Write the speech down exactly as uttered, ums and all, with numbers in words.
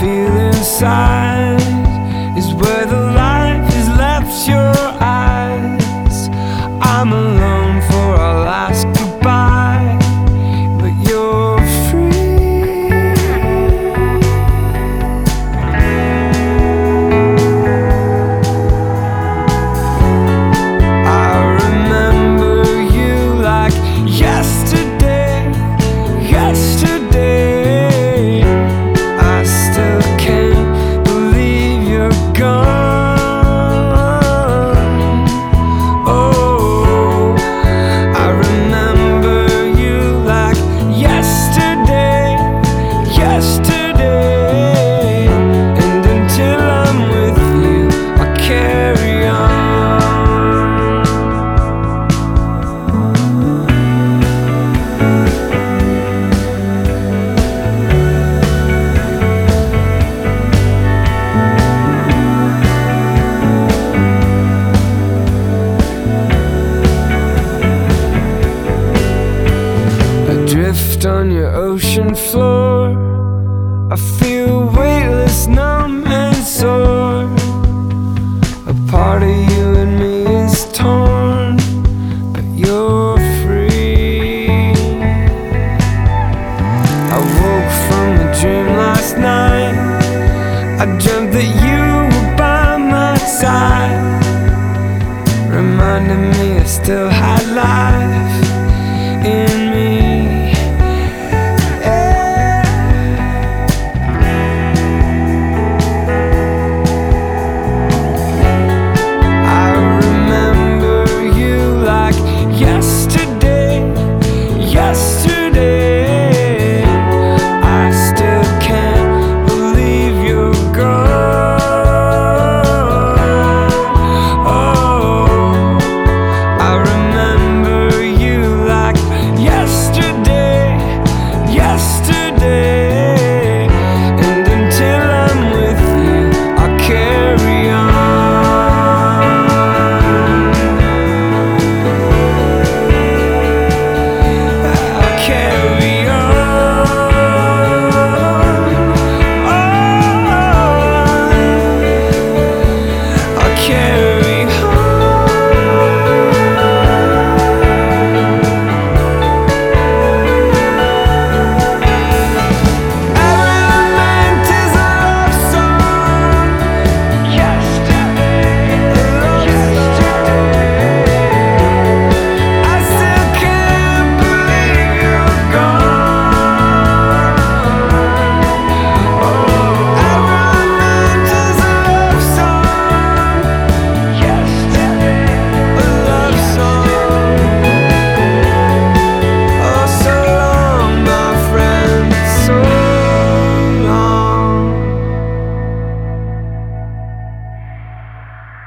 feel inside is where the light has left your eyes. I'm alone for our last goodbye, but you're free. I remember you like yesterday, yesterday. I still can't believe you're gone. Oh, I remember you like yesterday, yesterday. And until I'm with you, I carry on. Adrift on your ocean floor, I feel weightless, numb and sore. A part of you and me is torn, but you're free. I woke from a dream last night. I dreamt that you were by my side, reminding me I still had life.